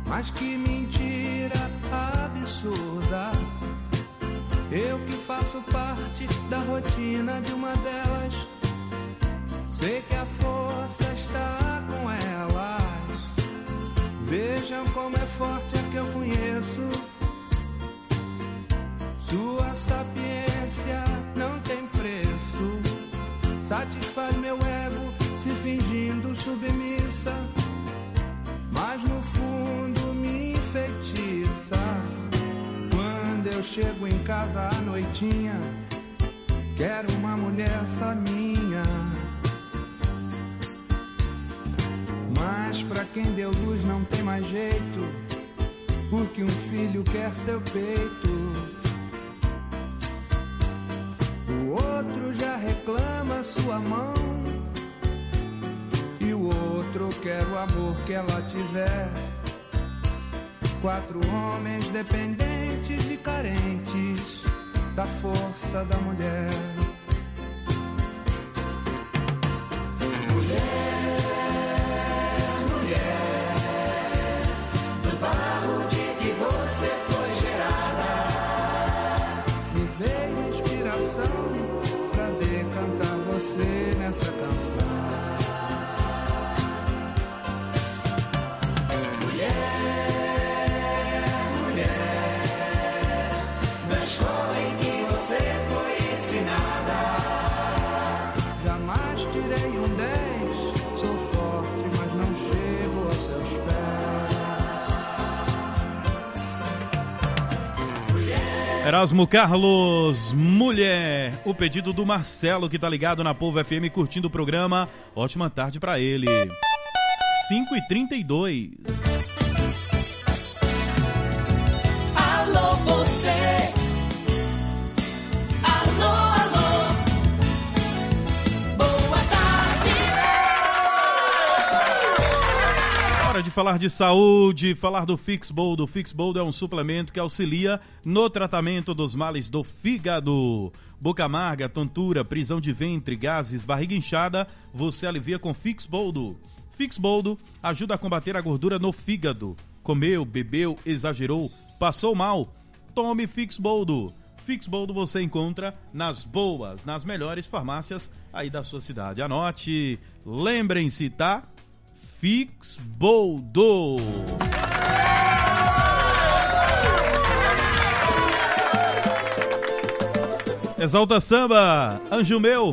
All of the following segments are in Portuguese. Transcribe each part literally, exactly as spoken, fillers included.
Mas que mentira absurda. Eu que faço parte da rotina de uma delas, sei que a força está com elas. Vejam como é forte a que eu conheço. Sua sapiência não tem preço. Satisfaz meu ego se fingindo submissa, mas no fundo me enfeitiça. Quando eu chego em casa à noitinha, quero uma mulher só minha. Mas pra quem deu luz não tem mais jeito, porque um filho quer seu peito. O outro já reclama sua mão, e o outro quer o amor que ela tiver. Quatro homens dependentes e carentes da força da mulher. Mulher, mulher, do barro de que você foi gerada, me veio inspiração pra decantar você nessa canção. Erasmo Carlos, Mulher, o pedido do Marcelo, que tá ligado na Povo F M curtindo o programa. Ótima tarde pra ele. cinco e trinta e dois. Alô, você. Alô, alô. Boa tarde. Hora de falar de saúde, falar do Fixboldo. O Fixboldo é um suplemento que auxilia no tratamento dos males do fígado. Boca amarga, tontura, prisão de ventre, gases, barriga inchada, você alivia com Fixboldo. Fixboldo ajuda a combater a gordura no fígado. Comeu, bebeu, exagerou, passou mal? Tome Fixboldo. Fixboldo você encontra nas boas, nas melhores farmácias aí da sua cidade. Anote, lembrem-se, tá? Fixboldo. Exalta Samba, Anjo Meu.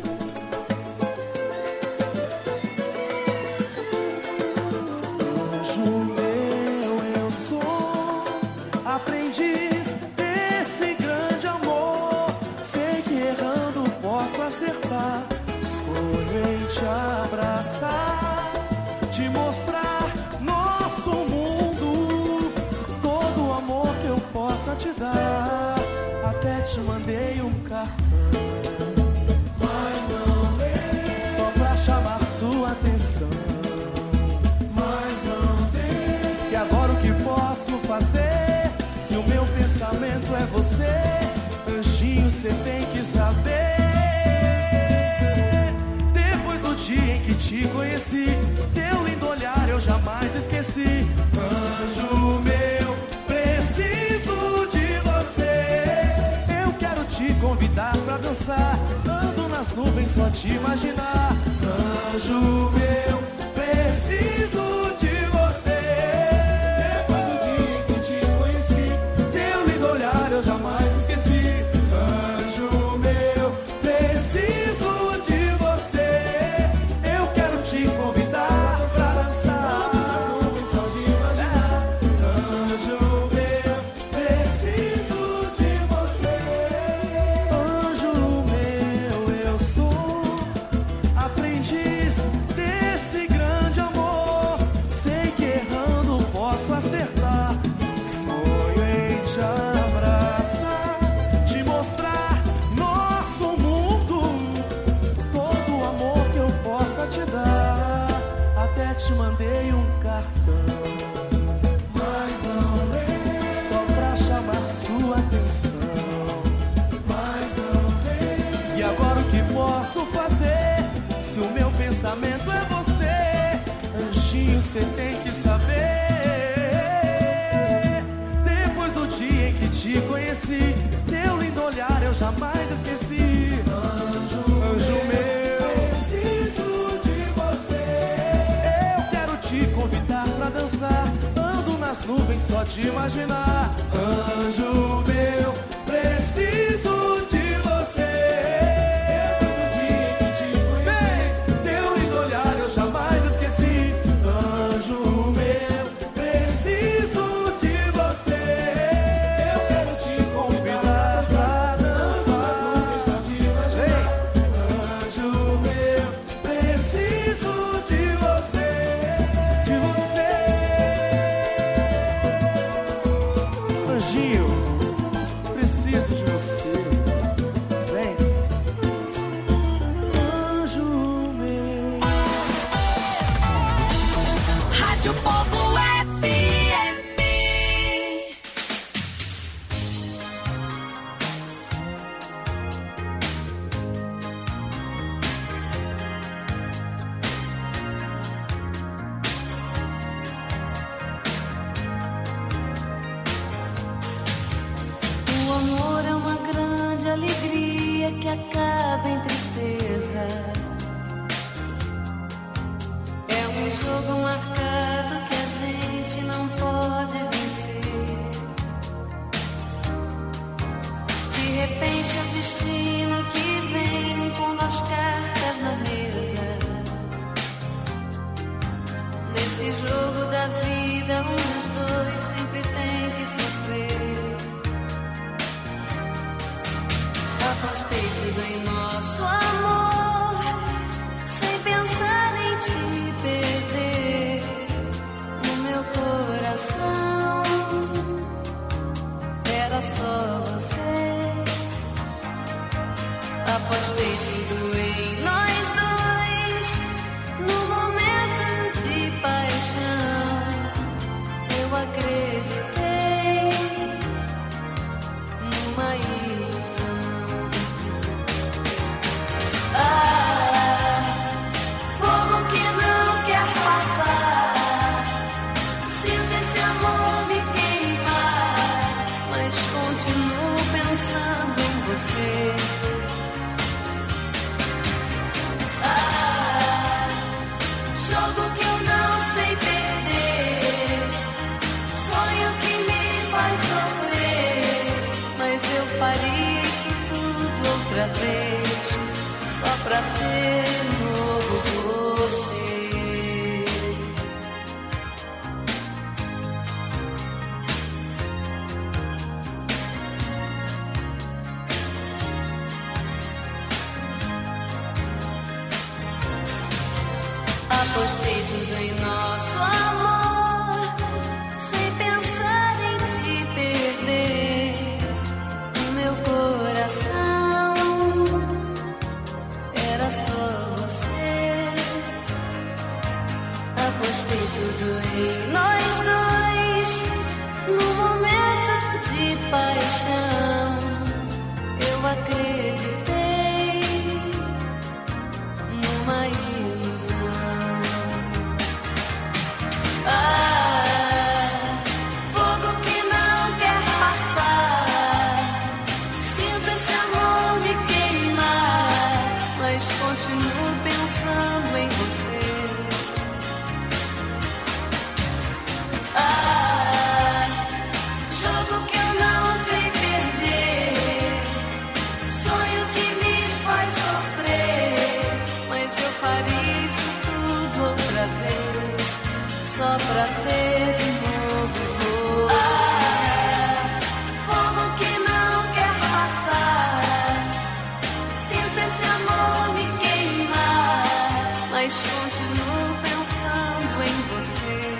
Anjo meu, eu sou aprendiz desse grande amor. Sei que errando posso acertar. Escolho em te abraçar, te mostrar nosso mundo, todo o amor que eu possa te dar. Até te mandei um cartão, mas não leio, só pra chamar sua atenção, mas não tem. E agora o que posso fazer? Se o meu pensamento é você, anjinho, cê tem que saber. Depois do dia em que te conheci, teu lindo olhar eu jamais esqueci. Anjo meu, preciso de te convidar pra dançar, ando nas nuvens só te imaginar. Anjo meu, preciso de você. Depois do dia em que te conheci, teu lindo olhar eu jamais esqueci. Anjo meu, preciso de você. Eu quero te convidar pra dançar, ando nas nuvens só de imaginar. Anjo meu, preciso de você. Te mandei um cartão, mas não leio, só pra chamar sua atenção, mas não leio. E agora o que posso fazer? Se o meu pensamento é você, anjinho, cê tem que saber. nuvens só de imaginar. Anjo meu, preciso de você. É do dia que te conheci, teu lindo olhar eu jamais esqueci. Anjo meu, preciso de você. Eu quero te convidar a dançar nas nuvens só de imaginar. Anjo meu, preciso de você, de você. Anjinho, preciso de você. Vem. Anjo meu. Rádio Povo F M. O amor é uma grande alegria que acaba em tristeza. É um jogo marcado que a gente não pode vencer. De repente é o destino que vem pondo as cartas na mesa. Nesse jogo da vida, um dos dois sempre tem que sofrer. Apostei tudo em nosso amor, sem pensar em te perder. No meu coração era só você. Apostei tudo em nós dois, no momento de paixão. Eu acreditei numa ilusão. Ah, fogo que não quer passar. Sinto esse amor me queimar, mas continuo pensando em você. Ah, jogo que eu não sei perder, sonho que me faz sofrer, mas eu faria isso tudo outra vez, só pra ter de novo você. Apostei tudo em nosso amor, sem pensar em te perder. No meu coração era só você. Apostei tudo em nós dois, no momento de paixão. Eu acreditei numa ilusão. Ah, fogo que não quer passar. Sinto esse amor me queimar, mas continuo pensando em você. Ah, jogo que eu não sei perder, sonho que me faz sofrer, mas eu faria isso tudo outra vez, só pra ter de novo você. Ah, fogo que não quer passar. Sinto esse amor me queimar, mas continuo pensando em você.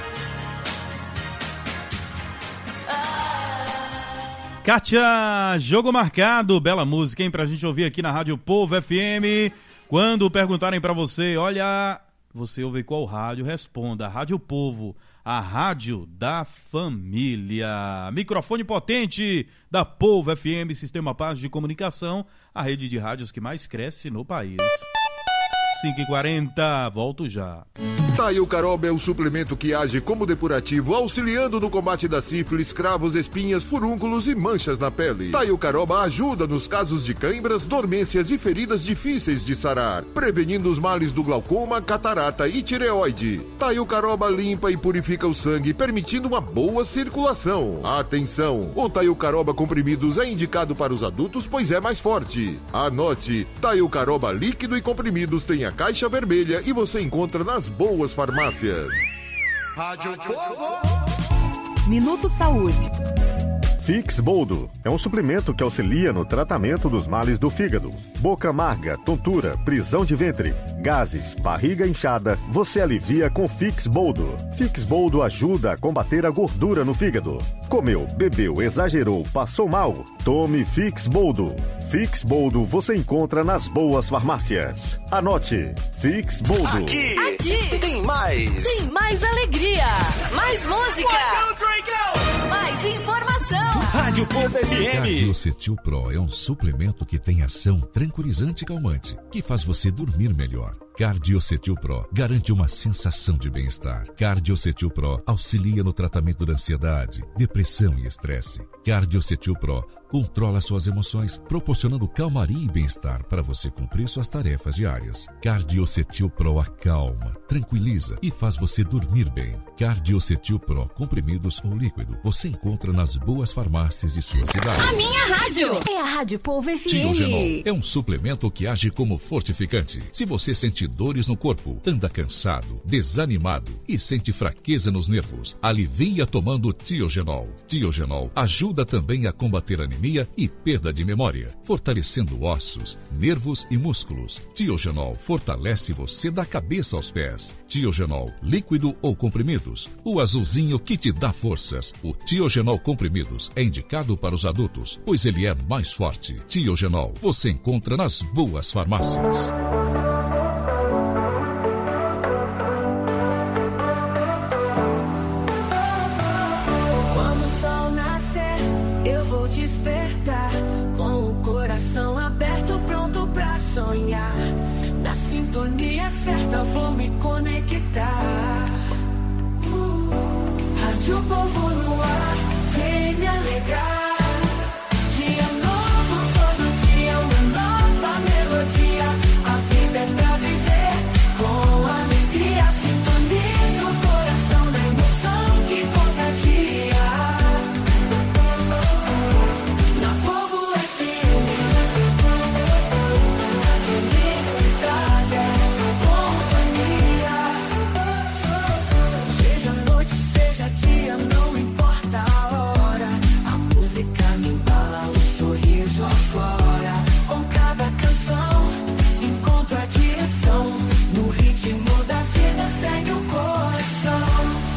Ah, Kátia, jogo marcado, bela música, hein, pra gente ouvir aqui na Rádio Povo F M. Quando perguntarem pra você, olha, você ouve qual rádio? Responda, Rádio Povo, a rádio da família. Microfone potente da Povo F M, Sistema Paz de Comunicação, a rede de rádios que mais cresce no país. cinco e quarenta, volto já. Taiocaroba é o suplemento que age como depurativo, auxiliando no combate da sífilis, cravos, espinhas, furúnculos e manchas na pele. Taiocaroba ajuda nos casos de cãibras, dormências e feridas difíceis de sarar, prevenindo os males do glaucoma, catarata e tireoide. Taiocaroba limpa e purifica o sangue, permitindo uma boa circulação. Atenção! O Taiocaroba comprimidos é indicado para os adultos, pois é mais forte. Anote: Taiocaroba líquido e comprimidos tem a caixa vermelha e você encontra nas boas farmácias. Rádio Povo. Minuto Saúde. Fixboldo é um suplemento que auxilia no tratamento dos males do fígado. Boca amarga, tontura, prisão de ventre, gases, barriga inchada, você alivia com Fixboldo. Fixboldo ajuda a combater a gordura no fígado. Comeu, bebeu, exagerou, passou mal? Tome Fixboldo. Fixboldo você encontra nas boas farmácias. Anote: Fixboldo. Aqui, Aqui tem mais. tem mais alegria, mais música, One, two, three, go! mais informação. Rádio Povo F M. Cardiocetil Pro é um suplemento que tem ação tranquilizante e calmante, que faz você dormir melhor. Cardiocetil Pro garante uma sensação de bem-estar. Cardiocetil Pro auxilia no tratamento da ansiedade, depressão e estresse. Cardiocetil Pro controla suas emoções, proporcionando calmaria e bem-estar para você cumprir suas tarefas diárias. Cardiocetil Pro acalma, tranquiliza e faz você dormir bem. Cardiocetil Pro comprimidos ou líquido você encontra nas boas farmácias de sua cidade. A minha rádio é a Rádio Povo F M. Tiogenol é um suplemento que age como fortificante. Se você sente dores no corpo, anda cansado, desanimado e sente fraqueza nos nervos, alivia tomando Tiogenol. Tiogenol ajuda também a combater anemia e perda de memória, fortalecendo ossos, nervos e músculos. Tiogenol fortalece você da cabeça aos pés. Tiogenol líquido ou comprimidos, o azulzinho que te dá forças. O Tiogenol comprimidos é indicado para os adultos, pois ele é mais forte. Tiogenol você encontra nas boas farmácias. Quando o sol nascer, eu vou despertar com o coração aberto, pronto pra sonhar. Na sintonia certa vou me conectar. Rádio Povo no ar, vem me alegrar. Dia novo, todo dia uma nova melodia. A vida é pra viver com alegria. Sintoniza o coração na emoção que contagia. Na Povo F M, a felicidade é companhia. Seja noite, seja dia, não importa a hora. A música me embala, o sorriso aflora. Com cada canção, encontro a direção. No ritmo da vida segue o coração.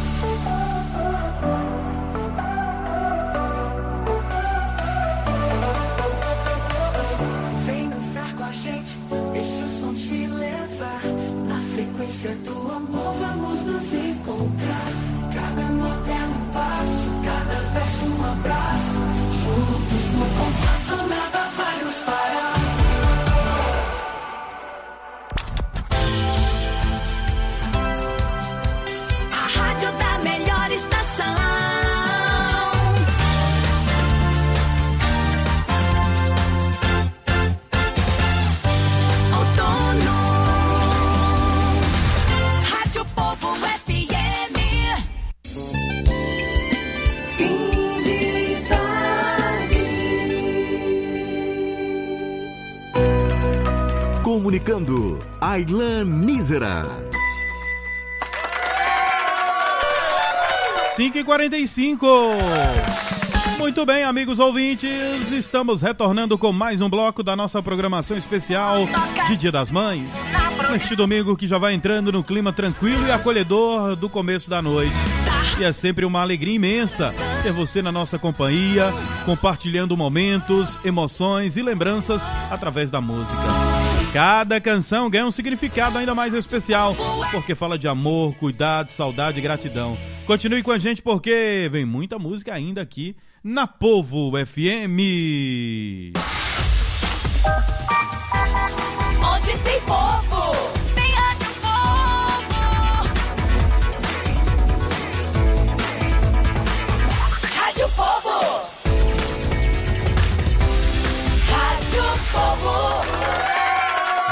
Vem dançar com a gente, deixa o som te levar. Na frequência do amor vamos nos encontrar. Cada nota é um passo, cada verso um abraço. Juntos no compasso nada vai nos parar. A rádio da melhor estação. Outono. Rádio Povo F M. Fim de tarde. Comunicando, Aylan Nízera. cinco e quarenta e cinco. Muito bem, amigos ouvintes, estamos retornando com mais um bloco da nossa programação especial de Dia das Mães. Neste domingo que já vai entrando no clima tranquilo e acolhedor do começo da noite. E é sempre uma alegria imensa ter você na nossa companhia, compartilhando momentos, emoções e lembranças através da música. Cada canção ganha um significado ainda mais especial, porque fala de amor, cuidado, saudade e gratidão. Continue com a gente porque vem muita música ainda aqui na Povo F M. Onde tem povo, tem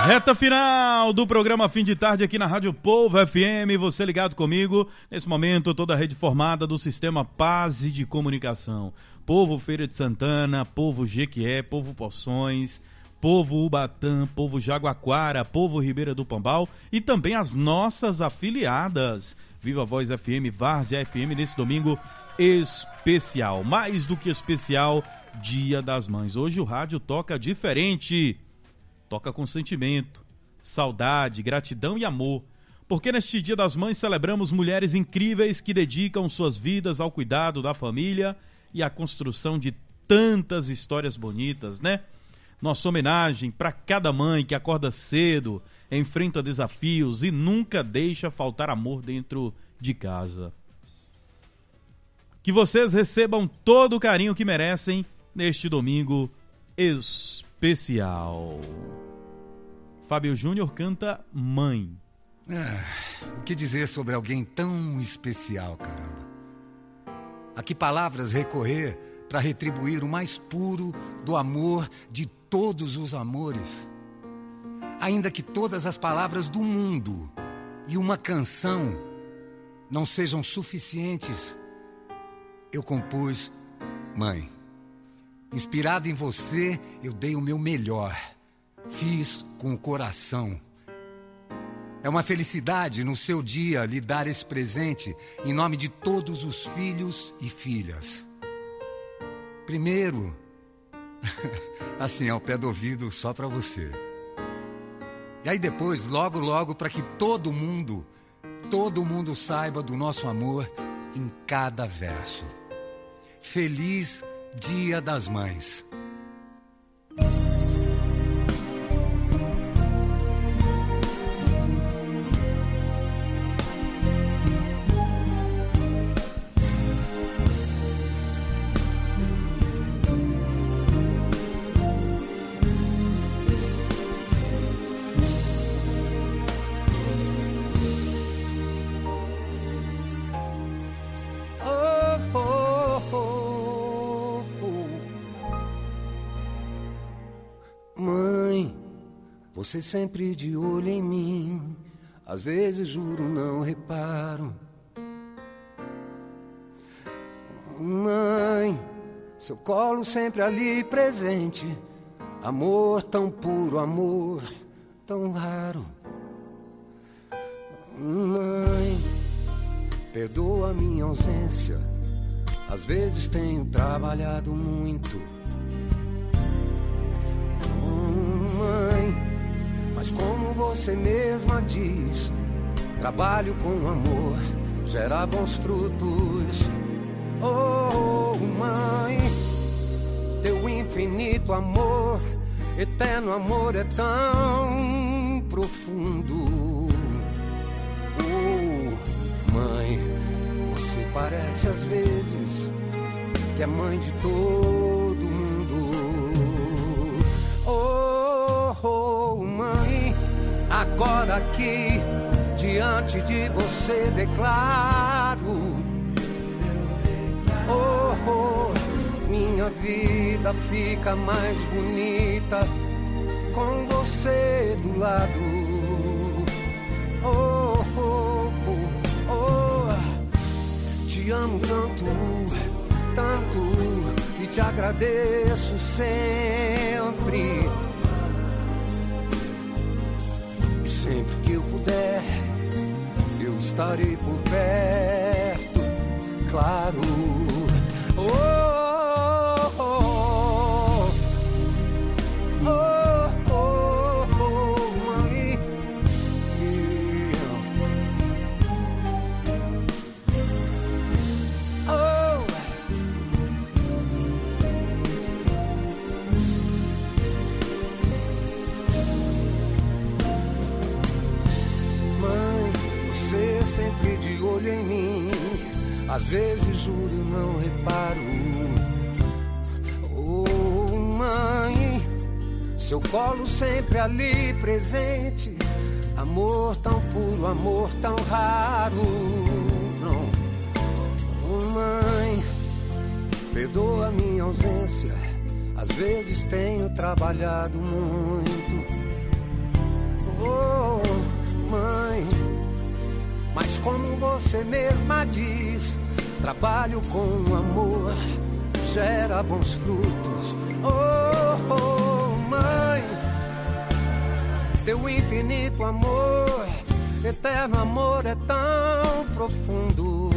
Reta final do programa Fim de Tarde aqui na Rádio Povo F M, você ligado comigo, nesse momento toda a rede formada do Sistema Paz de Comunicação, Povo Feira de Santana, Povo Jequié, Povo Poções, Povo Ubatã, Povo Jaguaquara, Povo Ribeira do Pombal e também as nossas afiliadas, Viva Voz F M, Várzea F M, nesse domingo especial, mais do que especial, Dia das Mães. Hoje o rádio toca diferente. Toca com sentimento, saudade, gratidão e amor. Porque neste Dia das Mães celebramos mulheres incríveis que dedicam suas vidas ao cuidado da família e à construção de tantas histórias bonitas, né? Nossa homenagem para cada mãe que acorda cedo, enfrenta desafios e nunca deixa faltar amor dentro de casa. Que vocês recebam todo o carinho que merecem neste domingo especial. Fábio Júnior canta Mãe. Ah, o que dizer sobre alguém tão especial, caramba? A que palavras recorrer para retribuir o mais puro do amor de todos os amores? Ainda que todas as palavras do mundo e uma canção não sejam suficientes, eu compus Mãe. Inspirado em você, eu dei o meu melhor. Fiz com o coração. É uma felicidade no seu dia lhe dar esse presente em nome de todos os filhos e filhas. Primeiro, assim, ao pé do ouvido, só para você. E aí depois, logo, logo, para que todo mundo, todo mundo saiba do nosso amor em cada verso. Feliz Dia das Mães. Você sempre de olho em mim, às vezes juro não reparo. Mãe, seu colo sempre ali presente, amor tão puro, amor tão raro. Mãe, perdoa a minha ausência, às vezes tenho trabalhado muito. Mãe, mas como você mesma diz, trabalho com amor, gera bons frutos. Oh, mãe, teu infinito amor, eterno amor é tão profundo. Oh, mãe, você parece às vezes que é mãe de todo mundo. Oh, oh, mãe, agora aqui diante de você declaro, oh, oh, minha vida fica mais bonita com você do lado. Oh, oh, oh, oh, te amo tanto, tanto, e te agradeço sempre. E sempre que eu puder, eu estarei por perto, claro. Oh, oh, oh, oh, oh, oh, mãe. Oh. Mãe, você sempre de olho em mim, às vezes juro não reparo. Oh, mãe, seu colo sempre ali presente, amor tão puro, amor tão raro. Não. Oh, mãe, perdoa minha ausência, às vezes tenho trabalhado muito. Oh, mãe, mas como você mesma diz, trabalho com amor gera bons frutos. Oh, oh, mãe, teu infinito amor, eterno amor é tão profundo.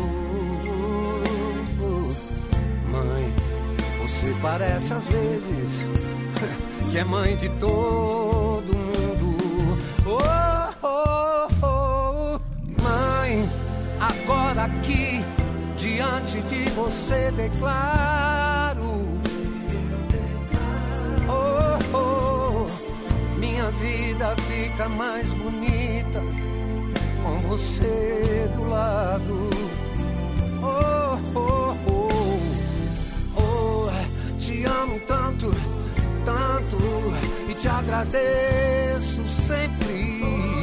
Mãe, você parece às vezes que é mãe de todo mundo. Oh, oh, oh, mãe, agora aqui diante de você declaro, oh, oh, minha vida fica mais bonita com você do lado. Oh, oh, oh, oh, te amo tanto, tanto, e te agradeço sempre.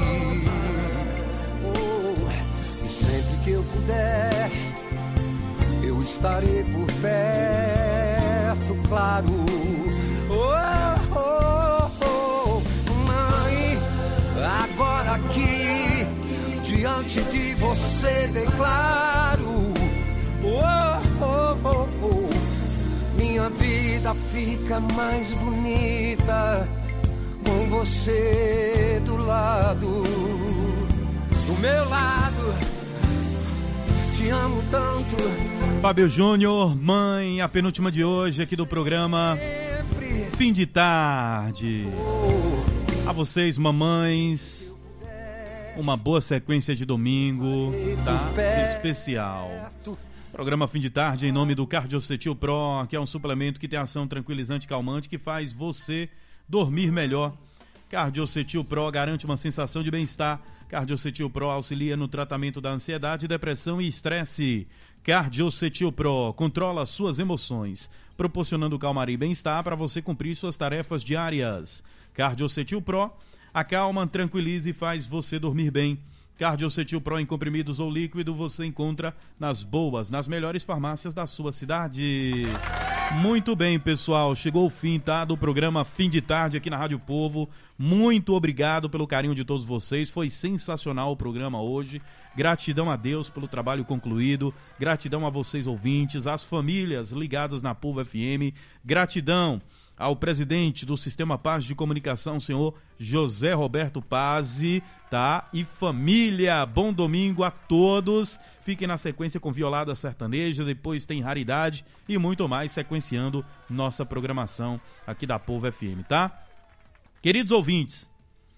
Oh, e sempre que eu puder, eu estarei por perto, claro. Oh, oh, oh, mãe, agora aqui diante de você declaro, oh, oh, oh, oh, minha vida fica mais bonita com você do lado, do meu lado. Te amo tanto. Fábio Júnior, mãe, a penúltima de hoje aqui do programa Fim de Tarde. A vocês, mamães, uma boa sequência de domingo, tá? Especial. Programa Fim de Tarde em nome do Cardiocetil Pro, que é um suplemento que tem ação tranquilizante e calmante que faz você dormir melhor. Cardiocetil Pro garante uma sensação de bem-estar. Cardiocetil Pro auxilia no tratamento da ansiedade, depressão e estresse. Cardiocetil Pro controla suas emoções, proporcionando calmaria e bem-estar para você cumprir suas tarefas diárias. Cardiocetil Pro acalma, tranquiliza e faz você dormir bem. Cardiocetil Pro em comprimidos ou líquido você encontra nas boas, nas melhores farmácias da sua cidade. Muito bem, pessoal, chegou o fim, tá, do programa Fim de Tarde aqui na Rádio Povo. Muito obrigado pelo carinho de todos vocês, foi sensacional o programa hoje. Gratidão a Deus pelo trabalho concluído, gratidão a vocês ouvintes, às famílias ligadas na Povo F M, gratidão ao presidente do Sistema Paz de Comunicação, senhor José Roberto Pazzi, tá? E família, bom domingo a todos. Fiquem na sequência com Violada Sertaneja, depois tem Raridade e muito mais sequenciando nossa programação aqui da Povo F M, tá? Queridos ouvintes,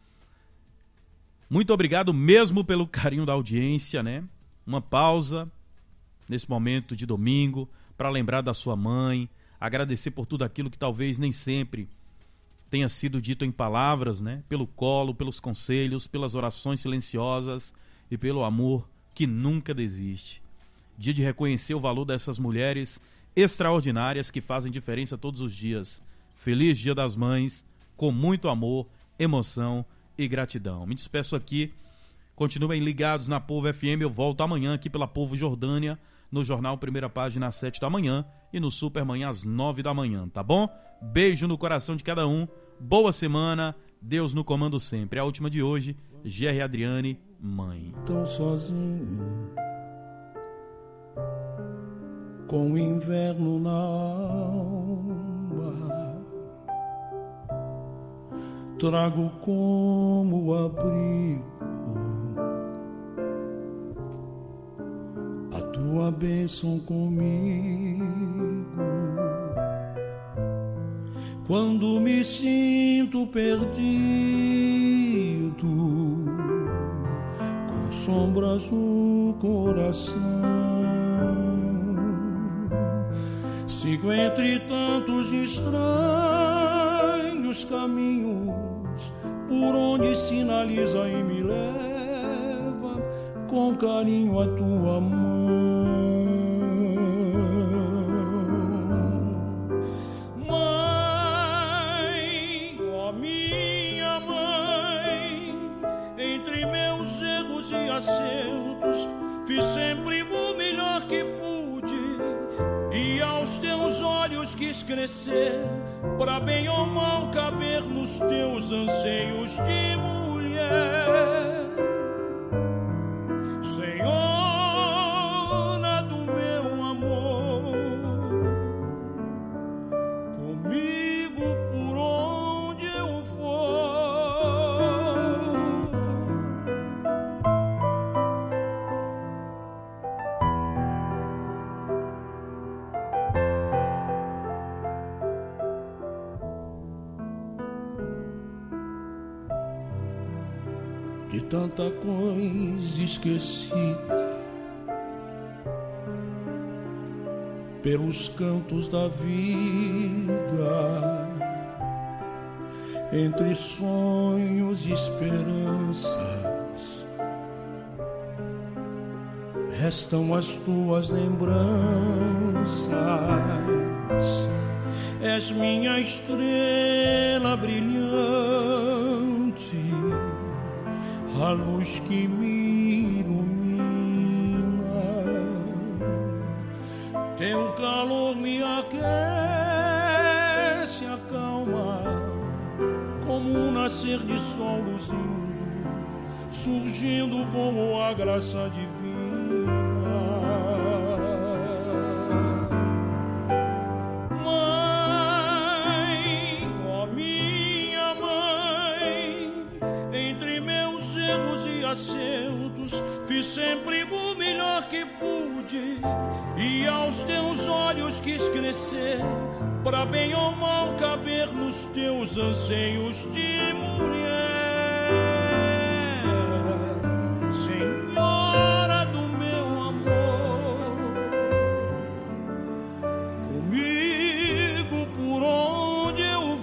muito obrigado mesmo pelo carinho da audiência, né? Uma pausa nesse momento de domingo para lembrar da sua mãe, agradecer por tudo aquilo que talvez nem sempre tenha sido dito em palavras, né? Pelo colo, pelos conselhos, pelas orações silenciosas e pelo amor que nunca desiste. Dia de reconhecer o valor dessas mulheres extraordinárias que fazem diferença todos os dias. Feliz Dia das Mães, com muito amor, emoção e gratidão. Me despeço aqui. Continuem ligados na Povo F M. Eu volto amanhã aqui pela Povo Jordânia, no Jornal Primeira Página às sete da manhã e no Supermanhã às nove da manhã, tá bom? Beijo no coração de cada um, boa semana, Deus no comando sempre. A última de hoje, G R Adriane, mãe. Tô sozinho, com o inverno na alma, trago como abrigo tua bênção comigo. Quando me sinto perdido, com sombras no coração, sigo entre tantos estranhos caminhos, por onde sinaliza e me leva com carinho a tua mão. Mãe, ó minha mãe, entre meus erros e acertos, fiz sempre o melhor que pude, e aos teus olhos quis crescer, pra bem ou mal caber nos teus anseios de mulher. mulher, Senhora do meu amor, comigo por onde eu for. De tanta coisa esquecida pelos cantos da vida, entre sonhos e esperanças, restam as tuas lembranças. És minha estrela brilhante, a luz que me ilumina. Teu calor me aquece, acalma, como um nascer de sol luzindo, surgindo como a graça divina. Mãe, ó minha mãe, entre meus erros e acertos, fiz sempre o melhor que pude, e aos teus olhos quis crescer, pra bem ou mal caber nos teus anseios de mulher. Senhora do meu amor, comigo por onde eu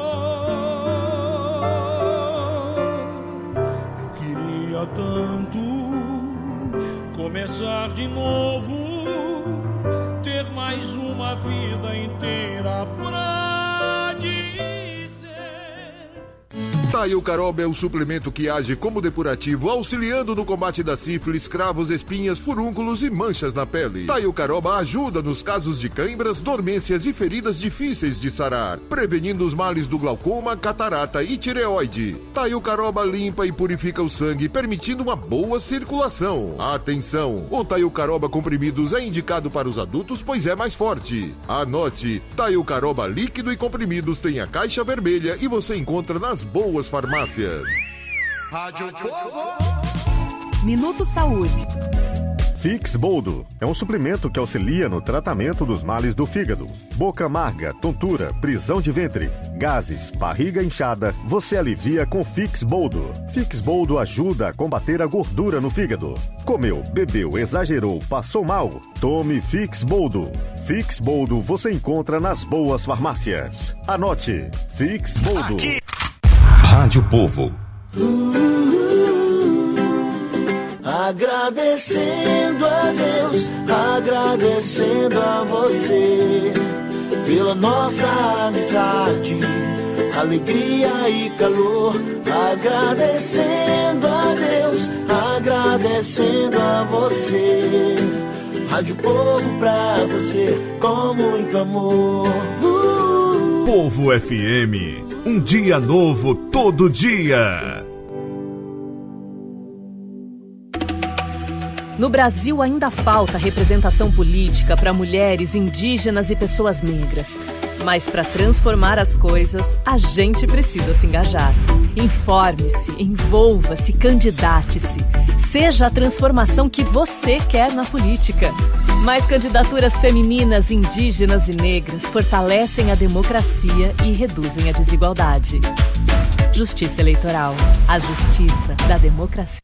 for. Eu queria tanto começar de novo, ter mais uma vida inteira pra dizer. Taio Caroba é o suplemento que age como depurativo, auxiliando no combate da sífilis, cravos, espinhas, furúnculos e manchas na pele. Taio Caroba ajuda nos casos de cãibras, dormências e feridas difíceis de sarar, prevenindo os males do glaucoma, catarata e tireoide. Taio Caroba limpa e purifica o sangue, permitindo uma boa circulação. Atenção! O Taio Caroba comprimidos é indicado para os adultos, pois é mais forte. Anote: Taio Caroba líquido e comprimidos tem a caixa vermelha e você encontra nas boas farmácias. Rádio Povo. Minuto Saúde. Fix Boldo é um suplemento que auxilia no tratamento dos males do fígado. Boca amarga, tontura, prisão de ventre, gases, barriga inchada, você alivia com Fix Boldo. Fix Boldo ajuda a combater a gordura no fígado. Comeu, bebeu, exagerou, passou mal? Tome Fix Boldo. Fix Boldo você encontra nas boas farmácias. Anote: Fix Boldo. Aqui. Rádio Povo. Agradecendo a Deus, agradecendo a você pela nossa amizade, alegria e calor. Agradecendo a Deus, agradecendo a você. Rádio Povo pra você com muito amor. uh! Povo F M, um dia novo todo dia. No Brasil ainda falta representação política para mulheres, indígenas e pessoas negras. Mas para transformar as coisas, a gente precisa se engajar. Informe-se, envolva-se, candidate-se. Seja a transformação que você quer na política. Mais candidaturas femininas, indígenas e negras fortalecem a democracia e reduzem a desigualdade. Justiça Eleitoral. A justiça da democracia.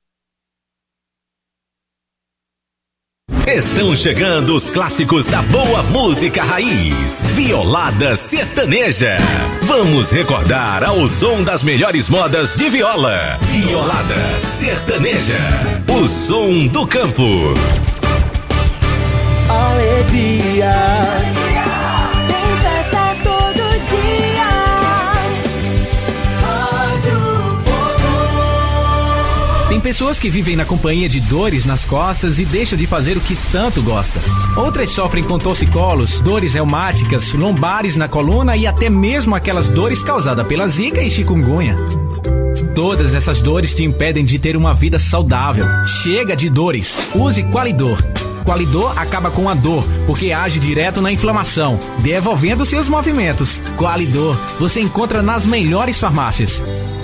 Estão chegando os clássicos da boa música raiz, Violada Sertaneja. Vamos recordar ao som das melhores modas de viola. Violada Sertaneja, o som do campo. Alegria, Tem festa todo dia. Rádio Povo. Tem pessoas que vivem na companhia de dores nas costas e deixam de fazer o que tanto gosta. Outras sofrem com torcicolos, dores reumáticas, lombares na coluna e até mesmo aquelas dores causadas pela zika e chikungunya. Todas essas dores te impedem de ter uma vida saudável. Chega de dores. Use Qualidor. Qualidor acaba com a dor, porque age direto na inflamação, devolvendo seus movimentos. Qualidor, você encontra nas melhores farmácias.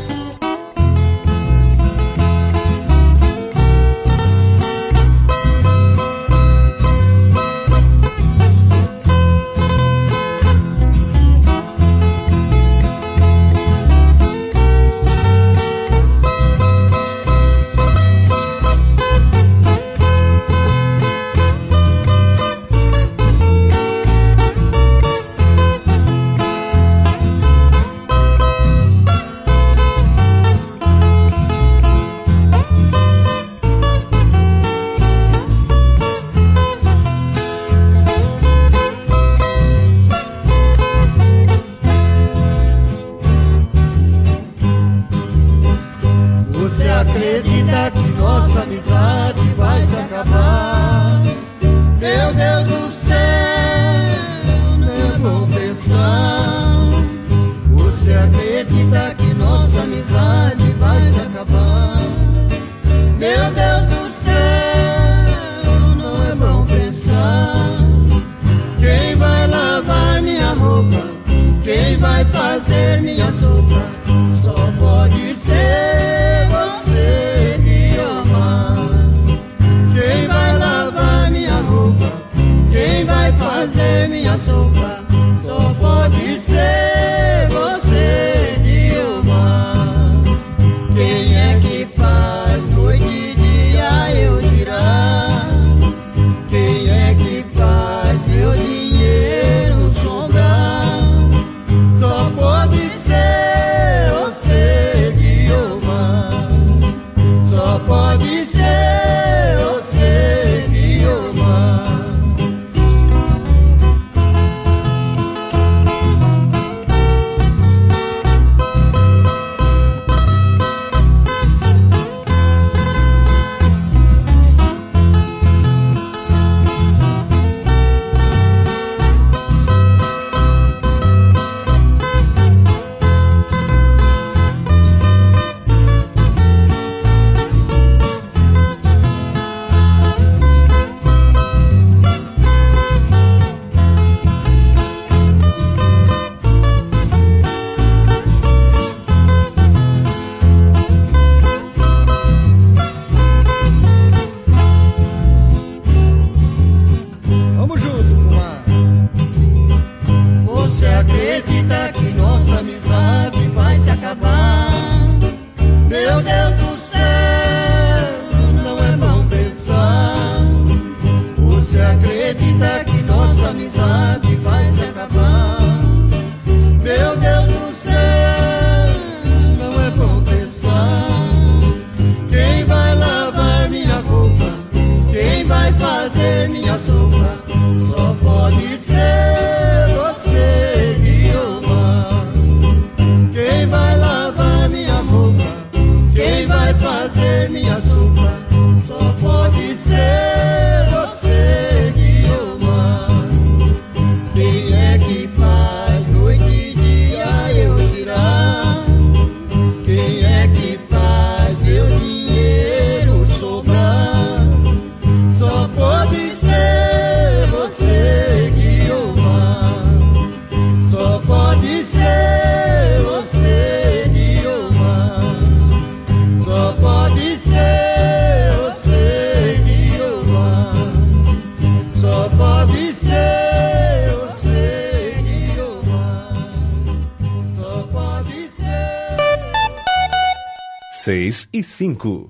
Seis e cinco.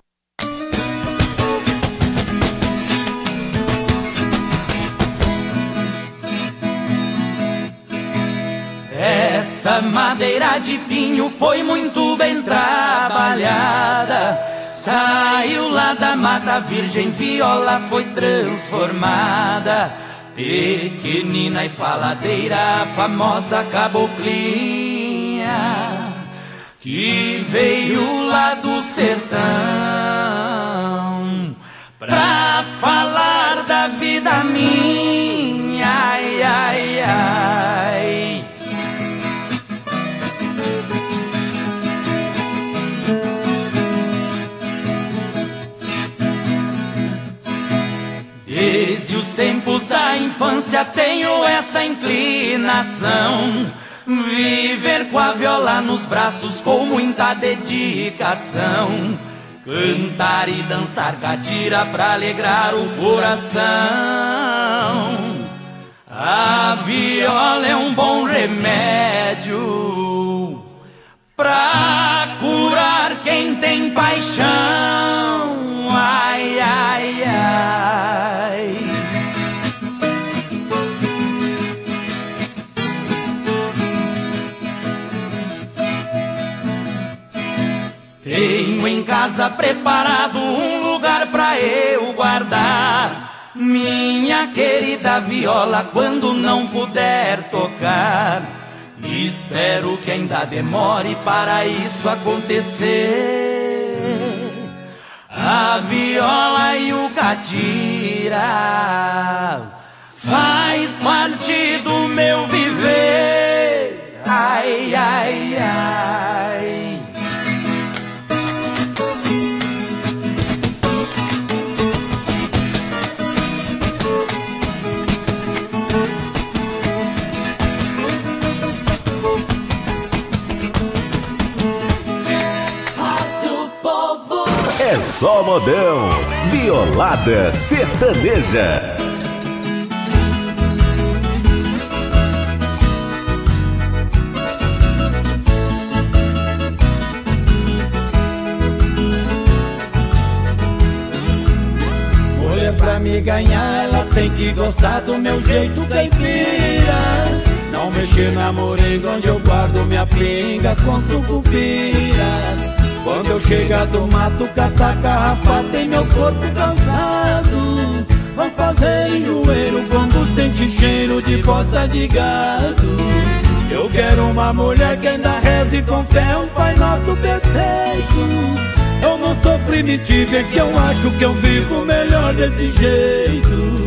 Essa madeira de pinho foi muito bem trabalhada. Saiu lá da mata virgem, viola foi transformada. Pequenina e faladeira, a famosa caboclinha que veio lá do sertão pra falar da vida minha, ai, ai, ai. os tempos da infância tenho essa inclinação. Viver com a viola nos braços com muita dedicação. Cantar e dançar catira pra alegrar o coração. A viola é um bom remédio pra curar quem tem paixão. Ai, ai, ai. Tenho em casa preparado um lugar pra eu guardar minha querida viola quando não puder tocar. Espero que ainda demore para isso acontecer. A viola e o catira faz parte do meu viver. Ai, ai, ai. É só modão, Violada Sertaneja. Mulher pra me ganhar, ela tem que gostar do meu jeito caipira. Não mexer na moringa onde eu guardo minha pinga com sucupira. Quando eu chegar do mato, catar carrapato tem meu corpo cansado. Vão fazer enjoeiro quando sente cheiro de bosta de gado. Eu quero uma mulher que ainda reze com fé um Pai Nosso perfeito. Eu não sou primitivo, é que eu acho que eu vivo melhor desse jeito.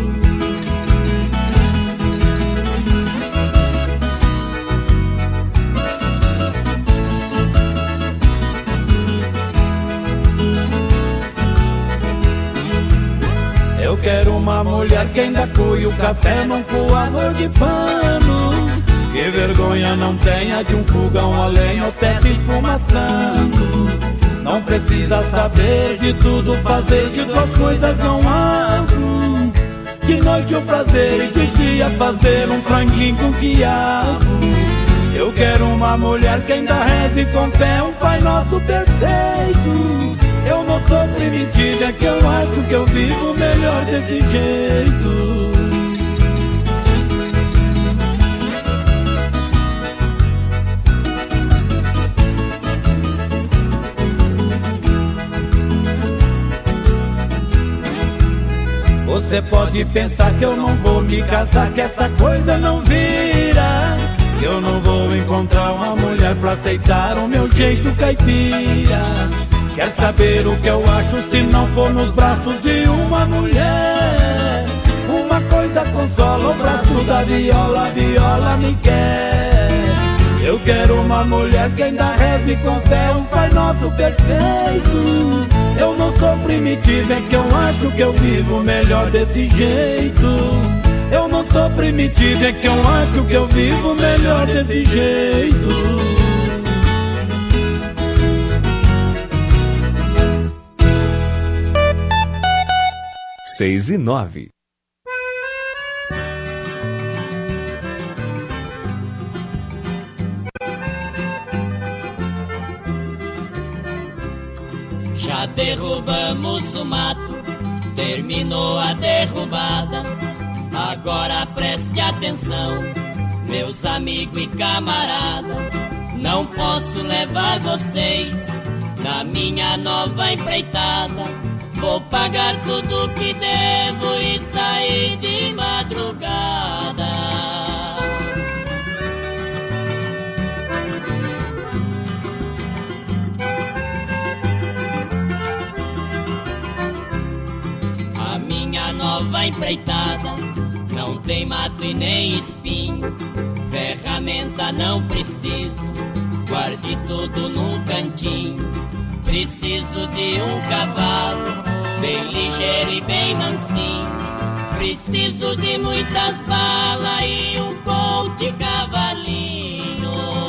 Eu quero uma mulher que ainda coe o café num coador de pano. Que vergonha não tenha de um fogão a lenha ou teto esfumaçando. Não precisa saber de tudo, fazer de duas coisas não abro. De noite o prazer e de dia fazer um franguinho com quiabo. Eu quero uma mulher que ainda reze com fé um Pai Nosso perfeito. Eu não sou primitivo, é que eu acho que eu vivo melhor desse jeito. Você pode pensar que eu não vou me casar, que essa coisa não vira. Eu não vou encontrar uma mulher pra aceitar o meu jeito caipira. Quer saber o que eu acho se não for nos braços de uma mulher? Uma coisa consola, o braço da viola, a viola me quer. Eu quero uma mulher que ainda reze com fé um Pai Nosso perfeito. Eu não sou primitivo, é que eu acho que eu vivo melhor desse jeito. Eu não sou primitivo, é que eu acho que eu vivo melhor desse jeito. Seis e nove. Já derrubamos o mato, terminou a derrubada. Agora preste atenção, meus amigos e camaradas. Não posso levar vocês na minha nova empreitada. Vou pagar tudo que devo e sair de madrugada. A minha nova empreitada não tem mato e nem espinho. Ferramenta não preciso, guarde tudo num cantinho. Preciso de um cavalo bem ligeiro e bem mansinho. preciso de muitas balas e um colt cavalinho.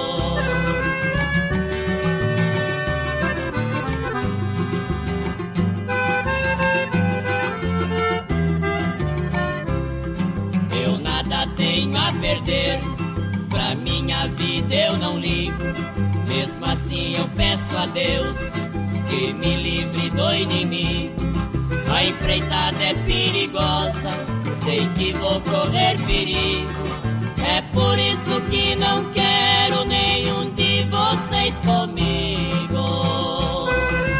Eu nada tenho a perder, pra minha vida eu não ligo. Mesmo assim eu peço a Deus que me livre do inimigo. A empreitada é perigosa, sei que vou correr perigo. É por isso que não quero nenhum de vocês comigo.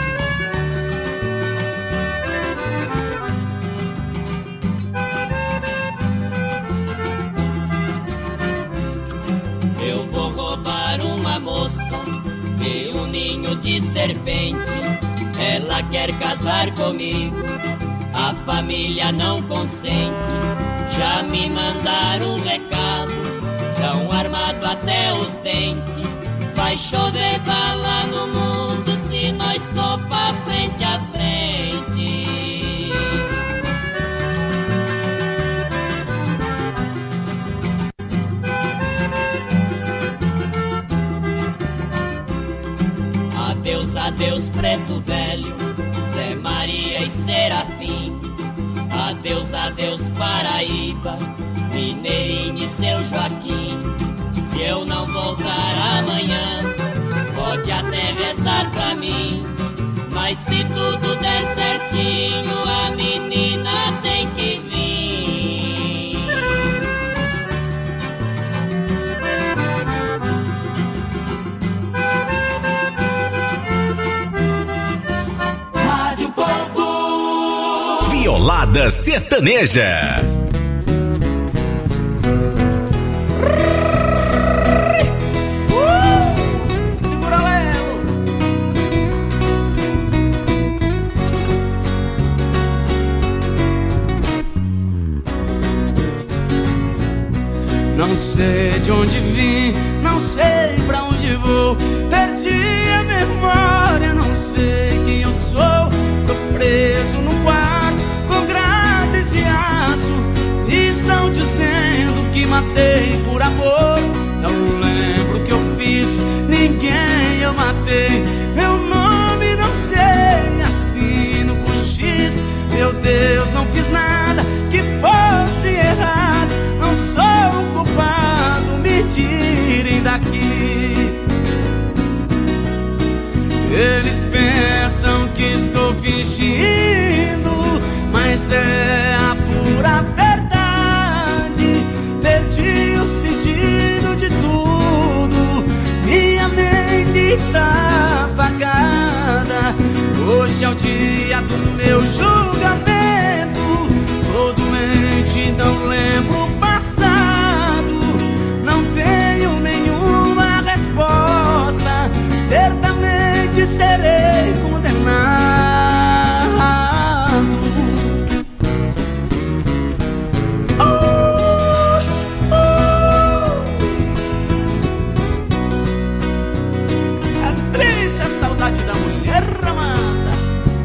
Eu vou roubar uma moça de um ninho de serpente. Ela quer casar comigo, a família não consente. Já me mandaram um recado, tão armado até os dentes. Vai chover bala no mundo se nós topa frente a frente. Adeus, adeus, preto velho, Zé Maria e Serafim. Adeus, adeus, Paraíba, Mineirinho e seu Joaquim. Se eu não voltar amanhã, pode até rezar pra mim. Mas se tudo der certinho, a menina tem que vir. Rádio Povo. Violada Sertaneja. Não sei de onde vim, não sei pra onde vou. Perdi a memória, não sei quem eu sou. Tô preso num quarto com grades de aço. Estão dizendo que matei por amor. Não lembro o que eu fiz, ninguém eu matei. Meu nome não sei, assino com X. Meu Deus, não fiz nada que fosse errado. Não sou um culpado, me tirem daqui. Eles pensam que estou fingindo, mas é a pura verdade. Perdi o sentido de tudo, minha mente está apagada. Hoje é o dia do meu julgamento. Tô doente, não lembro o passado. Não tenho nenhuma resposta. Certamente serei condenado. Oh, oh. É triste a saudade da mulher amada.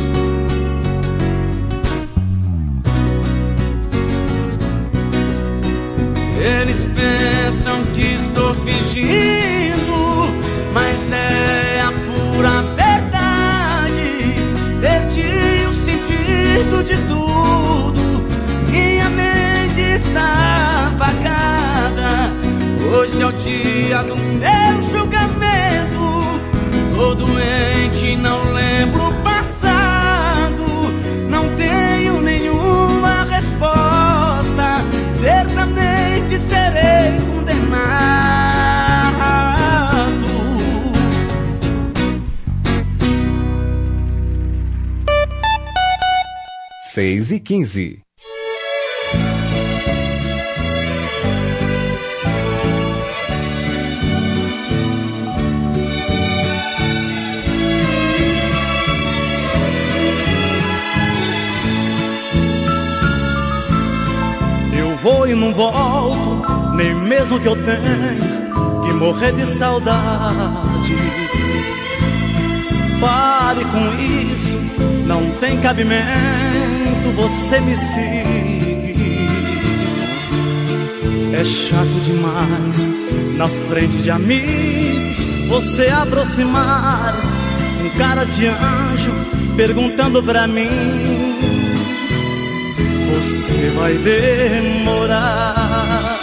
Eles pensam que estou fingindo, mas é a pura verdade. Perdi o sentido de tudo, minha mente está apagada. Hoje é o dia do meu julgamento. Tô doente, não lembro o passado. Não tenho nenhuma resposta. Certamente serei condenado. Seis e quinze. Vou e não volto, nem mesmo que eu tenha que morrer de saudade. Pare com isso, não tem cabimento você me seguir. é chato demais na frente de amigos você aproximar com cara de anjo perguntando pra mim. Você vai demorar.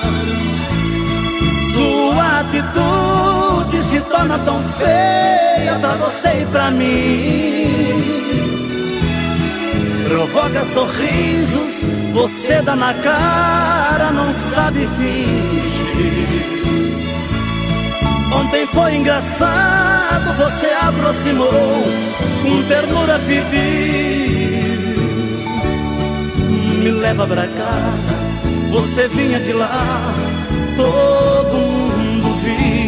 Sua atitude se torna tão feia pra você e pra mim. Provoca sorrisos, você dá na cara, não sabe fingir. Ontem foi engraçado, você aproximou, com ternura pediu. Me leva pra casa, você vinha de lá, todo mundo viu.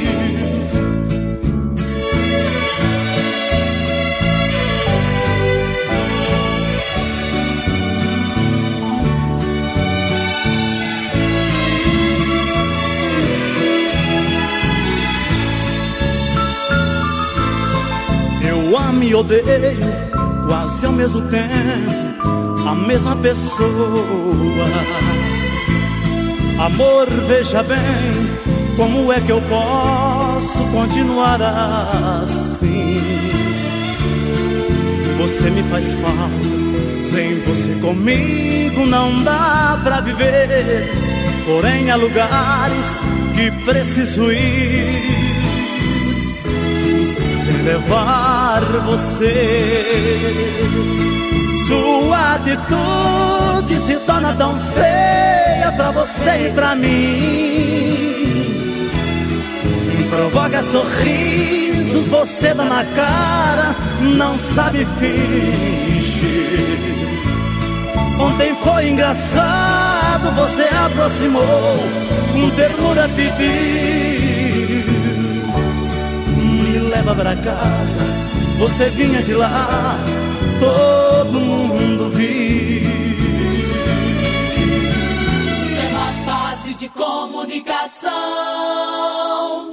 Eu amo e odeio quase ao mesmo tempo a mesma pessoa. Amor, veja bem, como é que eu posso continuar assim? Você me faz falta, sem você comigo não dá pra viver. Porém há lugares que preciso ir sem levar você. Sua atitude se torna tão feia pra você e pra mim. Provoca sorrisos, você dá na cara, não sabe fingir. Ontem foi engraçado, você aproximou, com ternura pediu. Me leva pra casa, você vinha de lá, todo mundo viu. Sistema base de comunicação.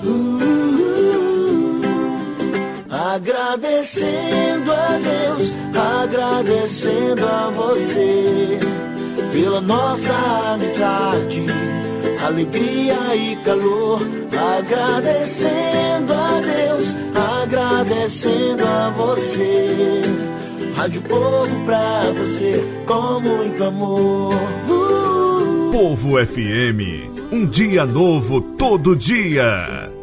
Agradecendo a Deus, agradecendo a você pela nossa amizade, alegria e calor. Agradecendo a Deus, agradecendo a você. Rádio Povo pra você com muito amor. uh. Povo F M, um dia novo todo dia.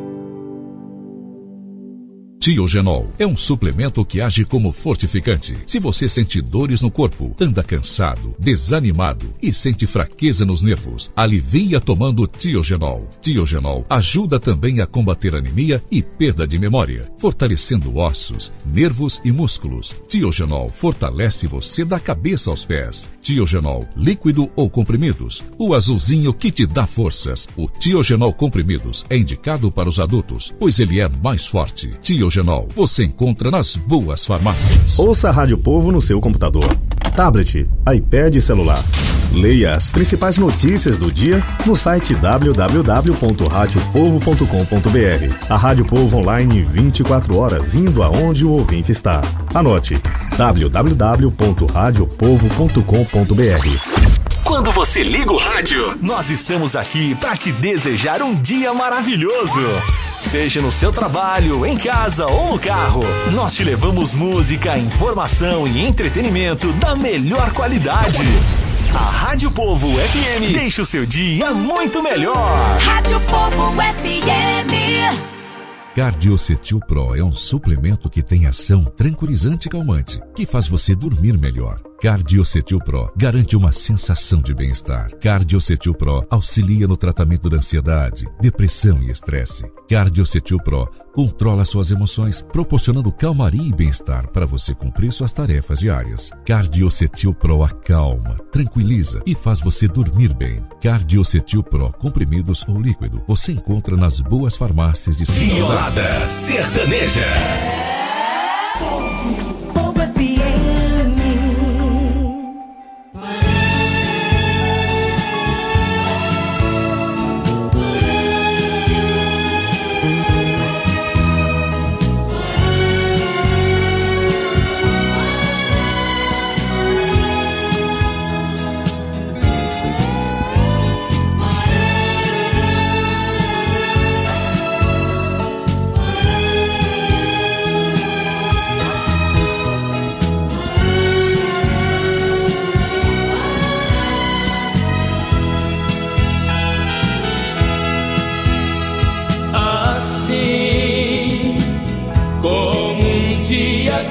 Tiogenol é um suplemento que age como fortificante. Se você sente dores no corpo, anda cansado, desanimado e sente fraqueza nos nervos, alivia tomando Tiogenol. Tiogenol ajuda também a combater anemia e perda de memória, fortalecendo ossos, nervos e músculos. Tiogenol fortalece você da cabeça aos pés. Tiogenol, líquido ou comprimidos, o azulzinho que te dá forças. O Tiogenol comprimidos é indicado para os adultos, pois ele é mais forte. Tiogenol você encontra nas boas farmácias. Ouça a Rádio Povo no seu computador, tablet, iPad e celular. Leia as principais notícias do dia no site w w w ponto rádio povo ponto com ponto b r. A Rádio Povo online vinte e quatro horas, indo aonde o ouvinte está. Anote w w w ponto rádio povo ponto com ponto b r. Quando você liga o rádio, nós estamos aqui para te desejar um dia maravilhoso. Seja no seu trabalho, em casa ou no carro, nós te levamos música, informação e entretenimento da melhor qualidade. A Rádio Povo F M deixa o seu dia muito melhor. Rádio Povo F M. Cardiocetil Pro é um suplemento que tem ação tranquilizante e calmante, que faz você dormir melhor. Cardiocetil Pro garante uma sensação de bem-estar. Cardiocetil Pro auxilia no tratamento da ansiedade, depressão e estresse. Cardiocetil Pro controla suas emoções, proporcionando calmaria e bem-estar para você cumprir suas tarefas diárias. Cardiocetil Pro acalma, tranquiliza e faz você dormir bem. Cardiocetil Pro comprimidos ou líquido você encontra nas boas farmácias de sua cidade. Violada Sertaneja.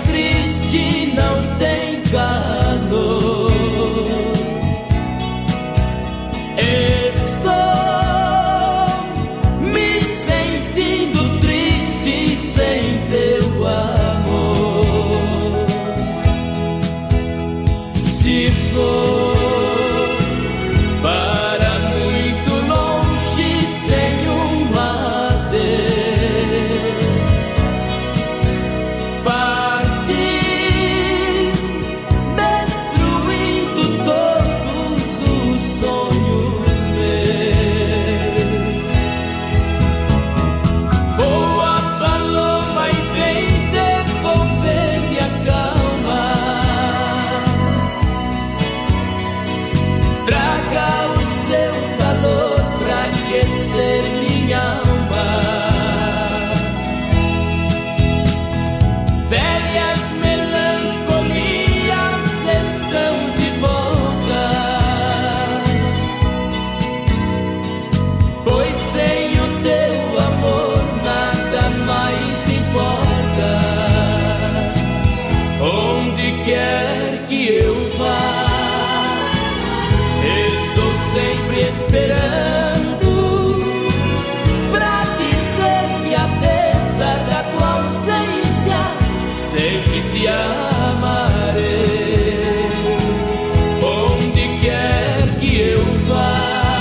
triste não tem calor. Estou me sentindo triste sem teu amor. Se for para muito longe sem um adeus, partir destruindo todos os sonhos meus. Voa paloma e vem devolver minha calma. Traga o seu calor pra aquecer minha alma. Velhas melancolias estão de volta, pois sem o teu amor nada mais importa. Onde quer que eu vá, estou sempre esperando pra dizer que apesar da tua ausência sempre te amarei. Onde quer que eu vá,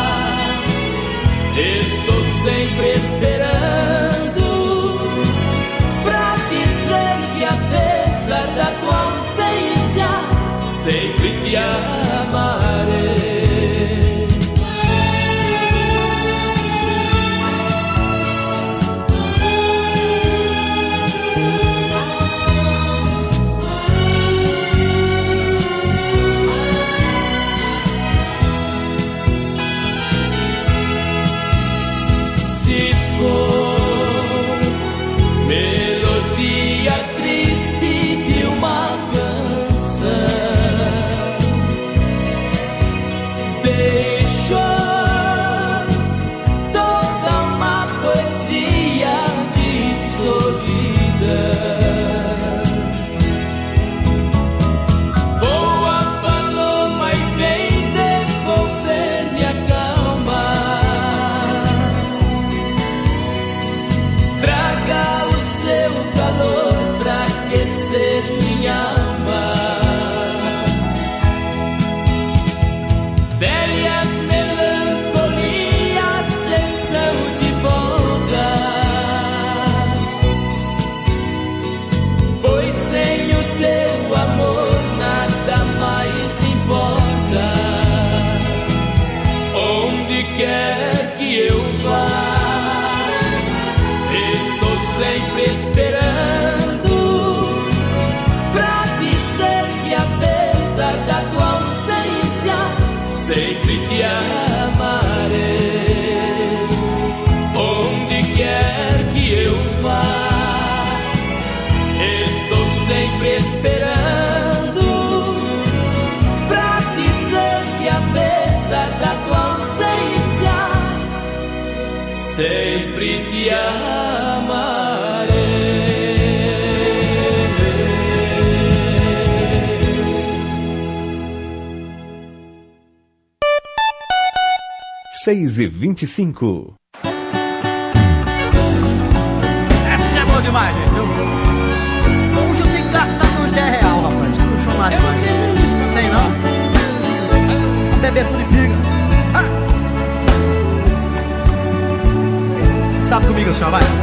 estou sempre esperando pra dizer que apesar da tua ausência sempre te amarei. Se for melodia triste de uma canção, deixou toda uma poesia de solidão. Voa paloma e vem devolver minha calma. Traga o seu calor pra aquecer minha alma. Velhas melancolias estão de volta, pois sem o teu amor nada mais importa. Onde quer que eu vá, estou sempre esperando pra dizer que apesar da tua ausência sempre te amarei. Onde quer que eu vá, estou sempre esperando pra dizer que apesar da tua ausência sempre te amarei. seis e vinte e cinco. Essa é boa demais, gente. Eu... Hoje eu tenho que gastar uns dez reais, rapaz. Não chama mais. Eu não tenho isso, não tem não. Beber tudo e pica. Ah. Sabe comigo, senhor, vai.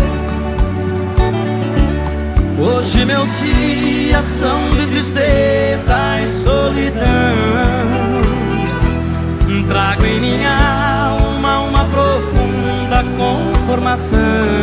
Hoje meus dias são de tristeza e solidão. Trago em minha alma uma profunda conformação.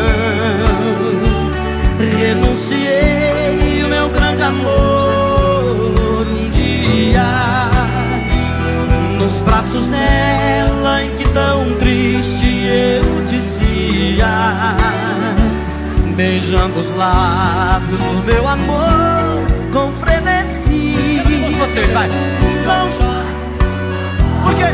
Renunciei o meu grande amor um dia, nos braços dela em que tão triste eu dizia, beijando os lábios do meu amor com frenesi. Cadê você, vai? Não chora. Por quê?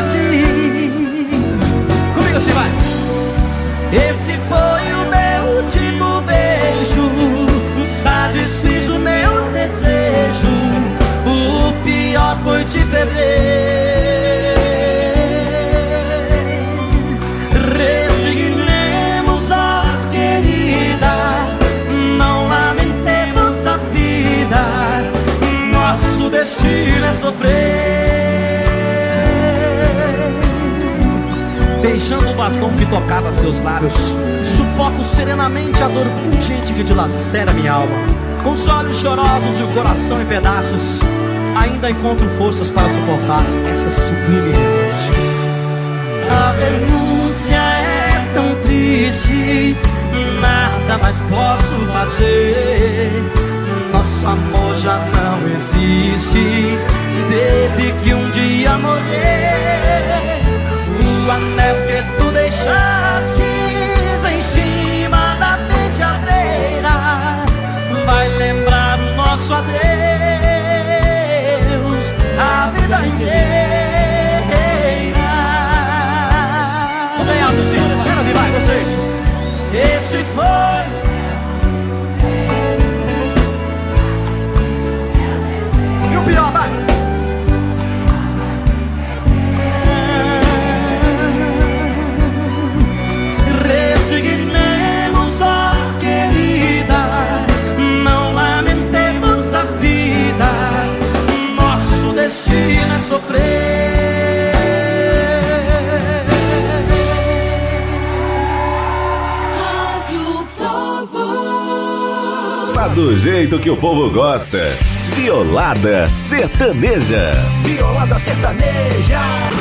Bati. Comigo assim vai. Esse foi o meu Resignemos, ó querida, não lamentemos a vida, nosso destino é sofrer. Beijando o batom que tocava seus lábios, sufoco serenamente a dor pungente que dilacera minha alma. Com os olhos chorosos e o coração em pedaços, ainda encontro forças para suportar essa sublime renúncia. A renúncia é tão triste, nada mais posso fazer. Nosso amor já não existe, teve que um dia morrer. O anel que tu deixastes em cima da penteadeira vai lembrar o nosso adeus a vida inteira. Bem alto, gente, apenas e vai, vocês. Esse foi e o pior, vai. Resignemos, ó querida, não lamentemos a vida, nosso destino é sofrer. Rádio Povo. Tá do jeito que o povo gosta. Violada Sertaneja. Violada Sertaneja.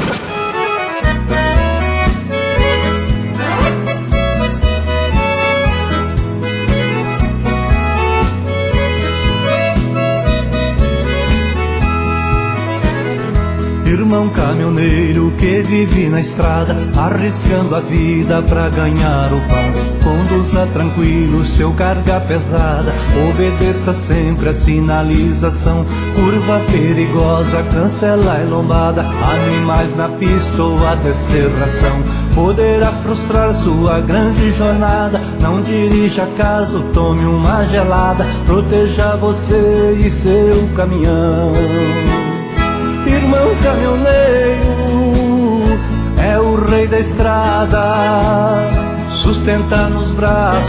Irmão caminhoneiro que vive na estrada, arriscando a vida pra ganhar o pão. Conduza tranquilo seu carga pesada, obedeça sempre a sinalização. Curva perigosa, cancela a lombada, animais na pista ou a descer ração. Poderá frustrar sua grande jornada, não dirija caso tome uma gelada. Proteja você e seu caminhão. Irmão caminhoneiro é o rei da estrada, sustenta nos braços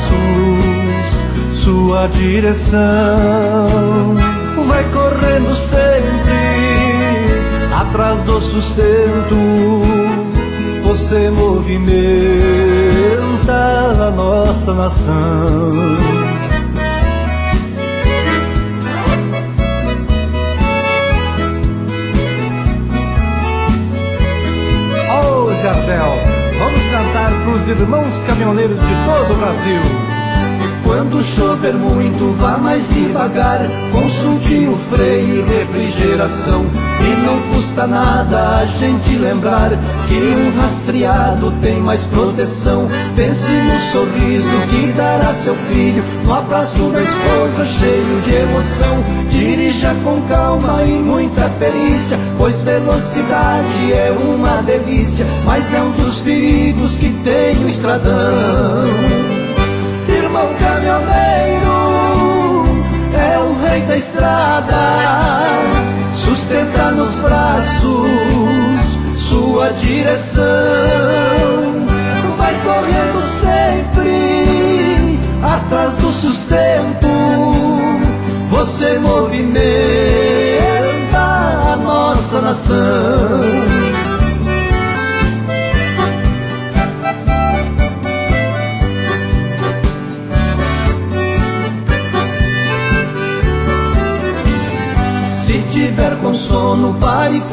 sua direção. Vai correndo sempre atrás do sustento, você movimenta a nossa nação. Jardel, vamos cantar pros irmãos caminhoneiros de todo o Brasil. Quando chover muito, vá mais devagar, consulte o freio e refrigeração. E não custa nada a gente lembrar que um rastreado tem mais proteção. Pense no sorriso que dará seu filho, no abraço da esposa cheio de emoção. Dirija com calma e muita perícia, pois velocidade é uma delícia, mas é um dos perigos que tem o estradão. Irmão caminhoneiro é o rei da estrada, sustenta nos braços sua direção. Vai correndo sempre atrás do sustento, você movimenta a nossa nação. Se tiver com sono, pare.